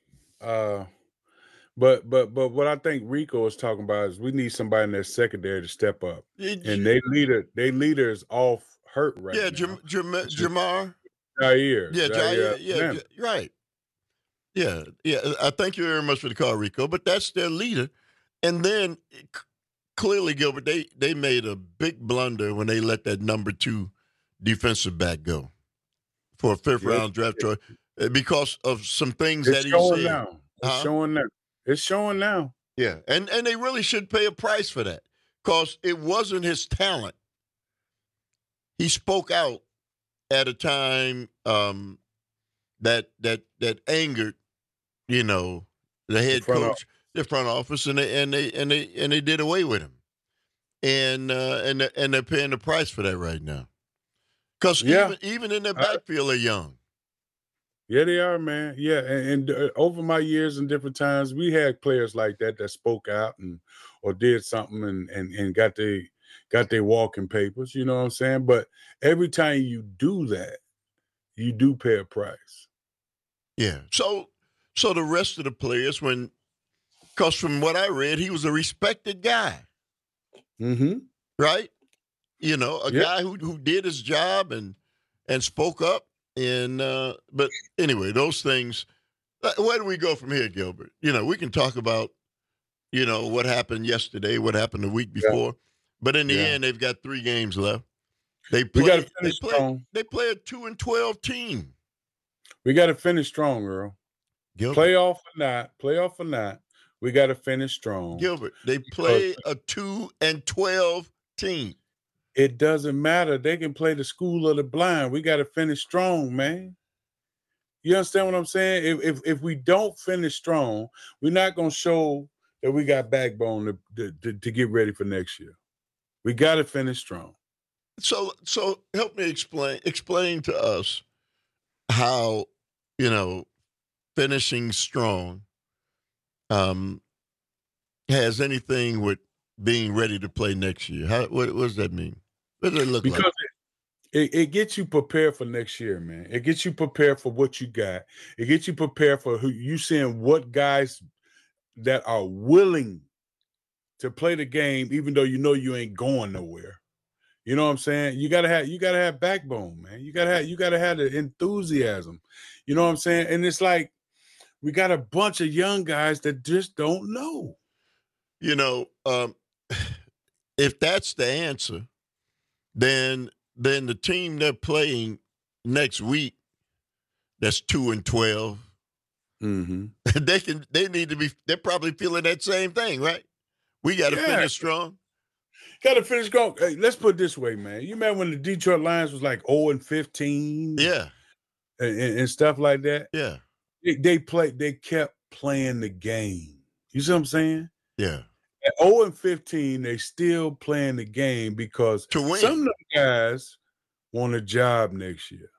But what I think Rico is talking about is we need somebody in that secondary to step up. And they leader is off hurt right now. Jamar. Jair. Jair. Yeah, right. Yeah. I thank you very much for the call, Rico. But that's their leader. And then clearly, Gilbert, they made a big blunder when they let that number 2 defensive back go for a 5th-round draft choice because of some things that he said. Now. It's showing now. It's showing now. Yeah, and they really should pay a price for that because it wasn't his talent. He spoke out at a time that angered, the head coach, the front office, and they did away with him, and they're paying the price for that right now. Because even in their backfield, they're young. Yeah, they are, man. Yeah, and over my years and different times, we had players like that spoke out or did something and got their walking papers. You know what I'm saying? But every time you do that, you do pay a price. Yeah. So the rest of the players, because from what I read, he was a respected guy. Mm-hmm. Right? Guy who did his job and spoke up. And but anyway, those things. Where do we go from here, Gilbert? We can talk about what happened yesterday, what happened the week before. But in the end, they've got 3 games left. They play a 2-12 team. We got to finish strong, Earl. Gilbert. Playoff or not, we got to finish strong. Gilbert, they play a 2-12 team. It doesn't matter. They can play the school of the blind. We got to finish strong, man. You understand what I'm saying? If we don't finish strong, we're not going to show that we got backbone to get ready for next year. We got to finish strong. So help me explain to us how, finishing strong has anything with being ready to play next year. What does that mean? What does it look like? Because it gets you prepared for next year, man. It gets you prepared for what you got. It gets you prepared for who you seeing what guys that are willing to play the game, even though you ain't going nowhere. You know what I'm saying? You gotta have backbone, man. You gotta have the enthusiasm. You know what I'm saying? And it's like we got a bunch of young guys that just don't know. If that's the answer, then the team they're playing next week, that's 2-12. Mm-hmm. They're probably feeling that same thing, right? We got to finish strong. Got to finish strong. Hey, let's put it this way, man. You remember when the Detroit Lions was like 0-15? Yeah. And stuff like that? Yeah. They kept playing the game. You see what I'm saying? Yeah. At 0-15, they still playing the game because to win. Some of them guys want a job next year.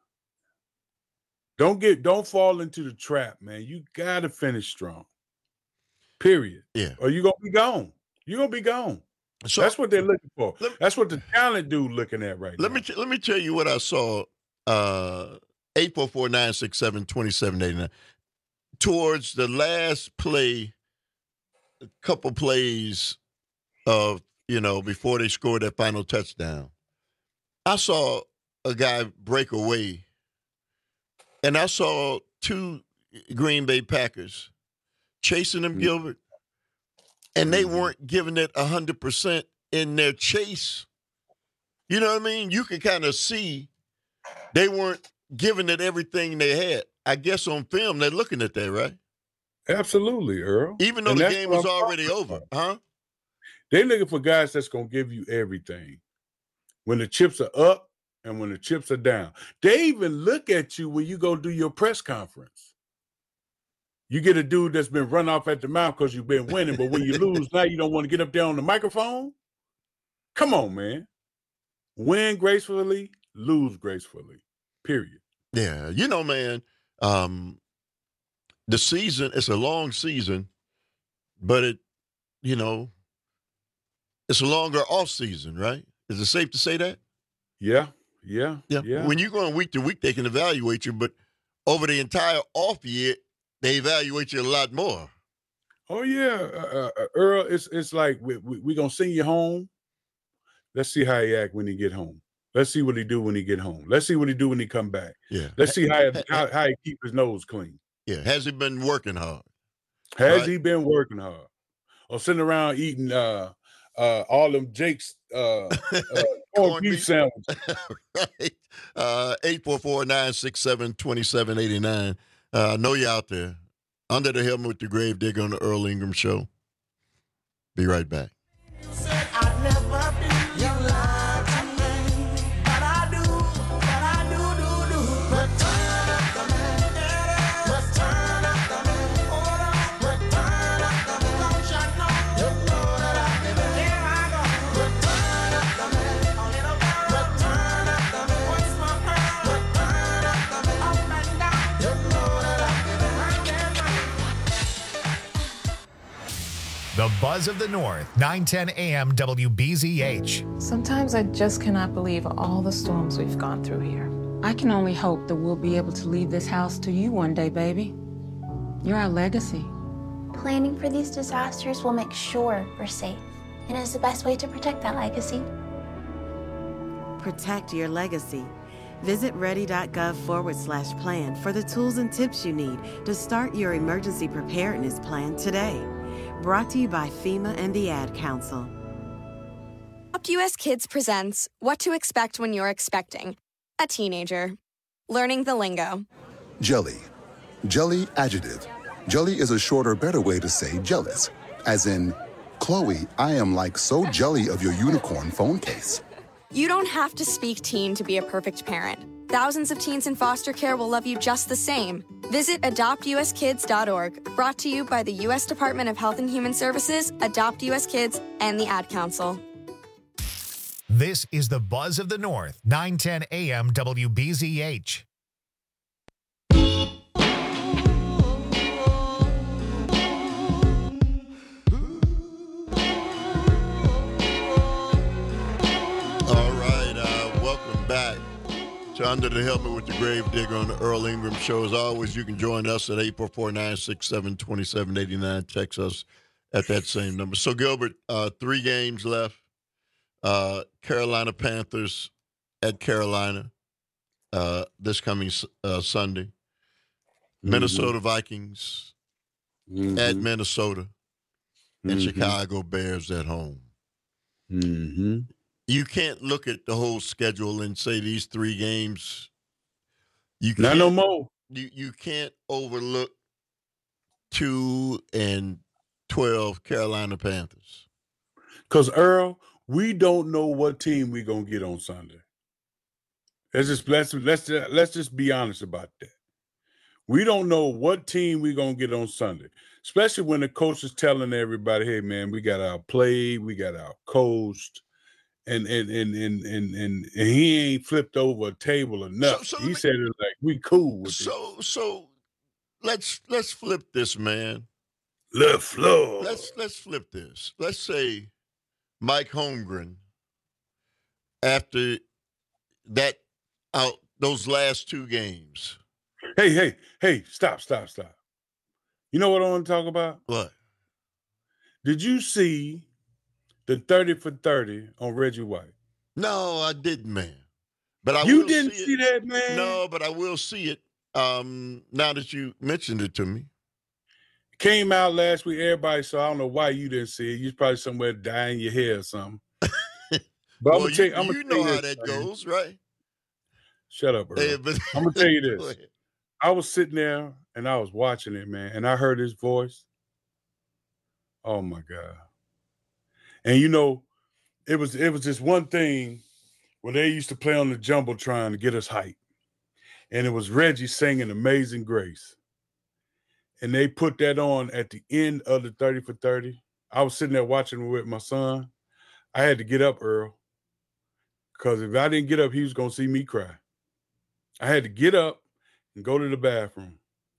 Don't fall into the trap, man. You gotta finish strong. Period. Yeah. Or you're gonna be gone. You're gonna be gone. So that's what they're looking for. That's what the talent dude looking at right now. Let me tell you what I saw. 844-967-2789. Towards the last play, a couple plays of, before they scored that final touchdown, I saw a guy break away, and I saw 2 Green Bay Packers chasing him, Gilbert, and they weren't giving it 100% in their chase. You know what I mean? You can kind of see they weren't giving it everything they had. I guess on film, they're looking at that, right? Absolutely, Earl. Even though the game was already over, huh? They're looking for guys that's going to give you everything. When the chips are up and when the chips are down. They even look at you when you go do your press conference. You get a dude that's been run off at the mouth because you've been winning, but when you lose, now you don't want to get up there on the microphone? Come on, man. Win gracefully, lose gracefully. Period. Yeah. Man, the season, it's a long season, but it's a longer off season, right? Is it safe to say that? Yeah. When you go week to week, they can evaluate you, but over the entire off year, they evaluate you a lot more. Oh yeah, Earl. It's like we gonna send you home. Let's see how he act when he get home. Let's see what he do when he get home. Let's see what he do when he come back. Yeah. Let's see how he keep his nose clean. Yeah. Has he been working hard? Has he been working hard? Or sitting around eating all them Jake's corned beef sandwiches? Right. 844-967-2789. I know you're out there. Under the Helmet with the Grave Digger on the Earl Ingram Show. Be right back. The Buzz of the North, 910 AM WBZH. Sometimes I just cannot believe all the storms we've gone through here. I can only hope that we'll be able to leave this house to you one day, baby. You're our legacy. Planning for these disasters will make sure we're safe, and is the best way to protect that legacy. Protect your legacy. Visit ready.gov/plan for the tools and tips you need to start your emergency preparedness plan today. Brought to you by FEMA and the Ad Council. Adopt US Kids presents What to Expect When You're Expecting a Teenager. Learning the lingo. Jelly. Jelly adjective. Jelly is a shorter, better way to say jealous. As in, Chloe, I am like so jelly of your unicorn phone case. You don't have to speak teen to be a perfect parent. Thousands of teens in foster care will love you just the same. Visit adoptuskids.org, brought to you by the U.S. Department of Health and Human Services, Adopt US Kids, and the Ad Council. This is the Buzz of the North, 910 AM WBZH. All right, welcome back to Under the Helmet with the Grave Digger on the Earl Ingram Show. As always, you can join us at 844-967-2789. Text us at that same number. So, Gilbert, 3 games left. Carolina Panthers at Carolina this coming Sunday. Minnesota Vikings at Minnesota. And Chicago Bears at home. You can't look at the whole schedule and say these 3 games. Not no more. You can't overlook 2-12 Carolina Panthers. Because, Earl, we don't know what team we're gonna get on Sunday. Let's just be honest about that. We don't know what team we're gonna get on Sunday, especially when the coach is telling everybody, "Hey, man, we got our play, we got our coached, and he ain't flipped over a table or nothing." He said it like we cool with it. So let's flip this, man. Let's flip this. Let's say Mike Holmgren, after that those last 2 games. Hey, stop. You know what I want to talk about? What? Did you see the 30 for 30 on Reggie White? No, I didn't, man. But You didn't see that, man? No, but I will see it now that you mentioned it to me. Came out last week, everybody saw. I don't know why you didn't see it. You was probably somewhere dyeing your hair or something. But Well, I'm gonna you know how that goes, right? Shut up, Earl. Hey, but- I'm gonna tell you Go this. ahead. I was sitting there and I was watching it, man, and I heard his voice. Oh my God. And you know, it was this one thing where they used to play on the Jumbotron to get us hyped. And it was Reggie singing Amazing Grace. And they put that on at the end of the 30 for 30. I was sitting there watching it with my son. I had to get up, Earl, because if I didn't get up, he was going to see me cry. I had to get up and go to the bathroom.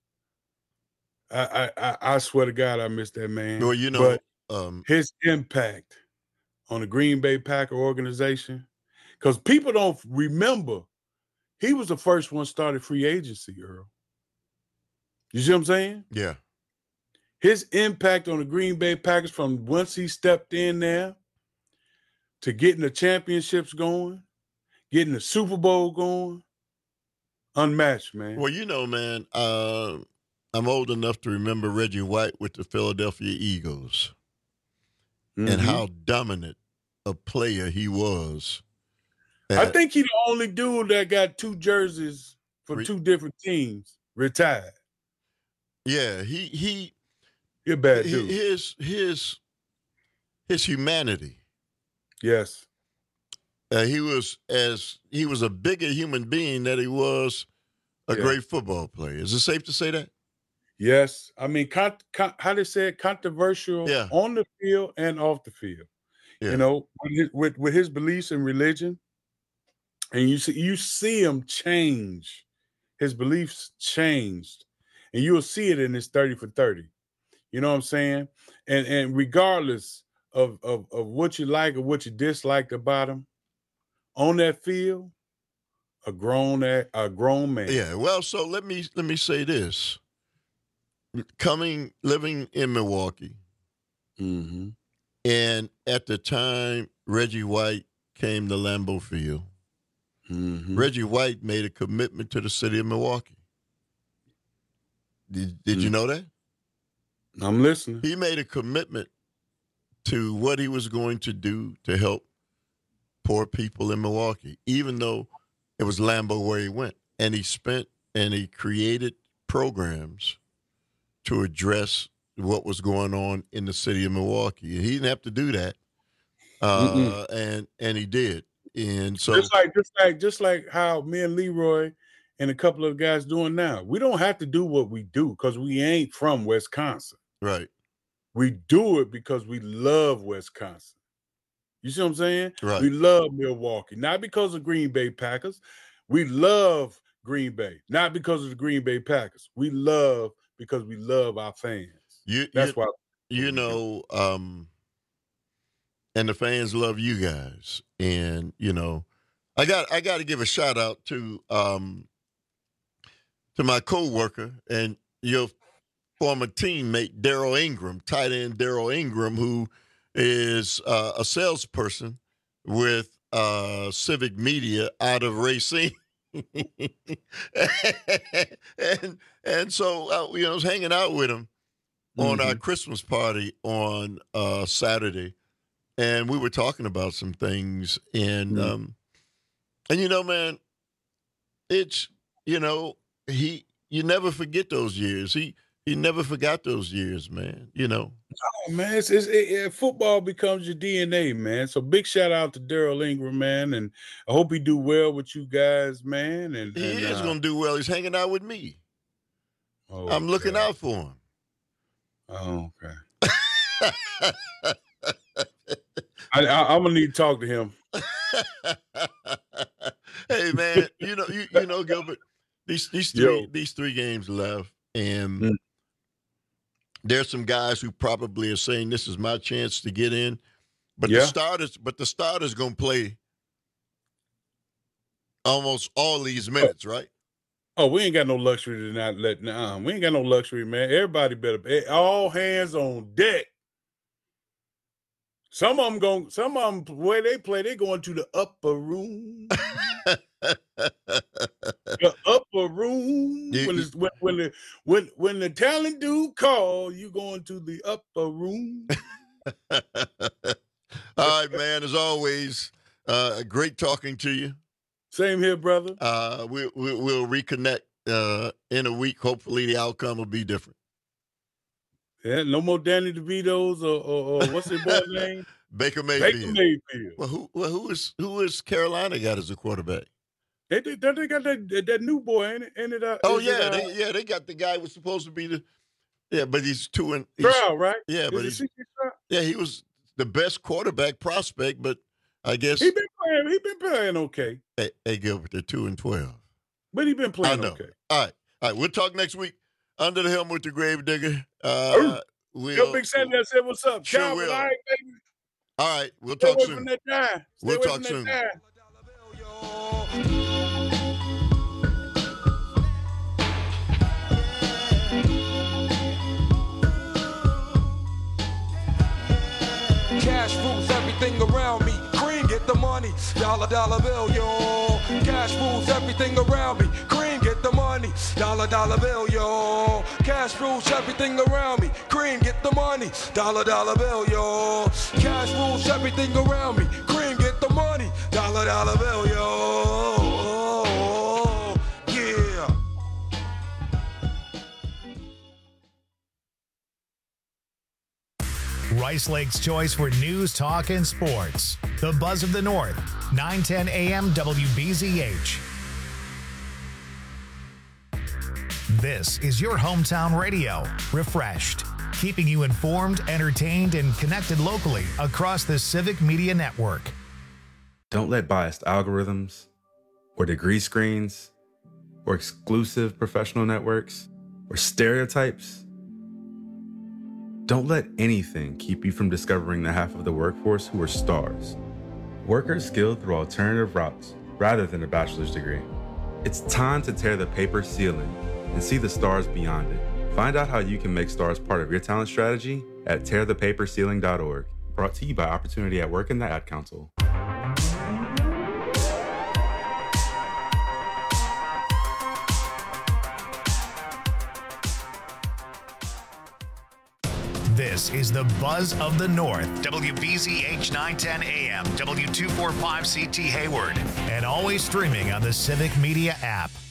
I swear to God, I missed that man. Well, you know, but his impact on the Green Bay Packer organization, because people don't remember, he was the first one started free agency, Earl. You see what I'm saying? Yeah. His impact on the Green Bay Packers from once he stepped in there to getting the championships going, getting the Super Bowl going, unmatched, man. Well, you know, man, I'm old enough to remember Reggie White with the Philadelphia Eagles and how dominant a player he was. I think he's the only dude that got 2 jerseys for 2 different teams retired. Yeah, he You're a bad dude. His humanity. Yes. He was a bigger human being than he was a great football player. Is it safe to say that? Yes. I mean, how they say it, controversial on the field and off the field. Yeah. You know, with his beliefs in religion, and you see him change. His beliefs changed. And you'll see it in his 30 for 30. You know what I'm saying? And regardless of what you like or what you disliked about him, on that field, a grown man. Yeah. Well, so let me say this. Living in Milwaukee, and at the time Reggie White came to Lambeau Field, Reggie White made a commitment to the city of Milwaukee. Did you know that? I'm listening. He made a commitment to what he was going to do to help poor people in Milwaukee, even though it was Lambeau where he went. And he created programs to address what was going on in the city of Milwaukee. And he didn't have to do that. And he did. And so just like how me and Leroy and a couple of guys doing now. We don't have to do what we do because we ain't from Wisconsin. Right. We do it because we love Wisconsin. You see what I'm saying? Right. We love Milwaukee, not because of Green Bay Packers. We love Green Bay, not because of the Green Bay Packers. We love because we love our fans. That's why. And the fans love you guys. And, I got to give a shout out to my coworker and your former teammate, Darrell Ingram, tight end Darrell Ingram, who is a salesperson with Civic Media out of Racine. and so I was hanging out with him on our Christmas party on Saturday, and we were talking about some things, and man, it's you never forget those years. He never forgot those years, man. Oh man, football becomes your DNA, man. So big shout out to Darrell Ingram, man, and I hope he do well with you guys, man. And he is going to do well. He's hanging out with me. I'm looking out for him. Oh, okay. I'm gonna need to talk to him. Hey, man, Gilbert, these three games left, and there's some guys who probably are saying this is my chance to get in, but the starters gonna play almost all these minutes, right? Oh, we ain't got no luxury to not let. We ain't got no luxury, man. Everybody better all hands on deck. Some of them the way they play, they going to the upper room. The upper room. When the talent do call, you going to the upper room. All right, man. As always, great talking to you. Same here, brother. We'll reconnect in a week. Hopefully, the outcome will be different. Yeah, no more Danny DeVito's or what's his boy's name? Baker Mayfield. Baker Mayfield. Well, who is Carolina got as a quarterback? They got that new boy, ain't it? They got the guy who was supposed to be but he's Stroud, right? Yeah, but he was the best quarterback prospect, but I guess he been playing okay. Hey Gilbert, they're 2-12. But he been playing I know. okay. All right. We'll talk next week. Under the helm with the Gravedigger. Yo, Big Sandy, I said, what's up? Sure Calvin, will. all right, baby. All right, we'll talk soon. We'll talk soon. Cash rules everything around me. Cream, get the money. Dollar bill, yo. Cash rules everything around me. Cream, get the money. Dollar bill, yo. Cash rules everything around me. Cream, get the money. Dollar bill, yo. Cash rules everything around me. Cream, get the money. Dollar bill, yo. Yeah. Rice Lake's choice for news, talk, and sports. The Buzz of the North, 910 AM WBZH. This is your hometown radio, refreshed, keeping you informed, entertained, and connected locally across the Civic Media Network. Don't let biased algorithms or degree screens or exclusive professional networks or stereotypes. Don't let anything keep you from discovering the half of the workforce who are stars. Workers skilled through alternative routes rather than a bachelor's degree. It's time to tear the paper ceiling and see the stars beyond it. Find out how you can make stars part of your talent strategy at tearthepaperceiling.org. Brought to you by Opportunity at Work and the Ad Council. This is the Buzz of the North, WBZH 910 AM, W245CT Hayward, and always streaming on the Civic Media app.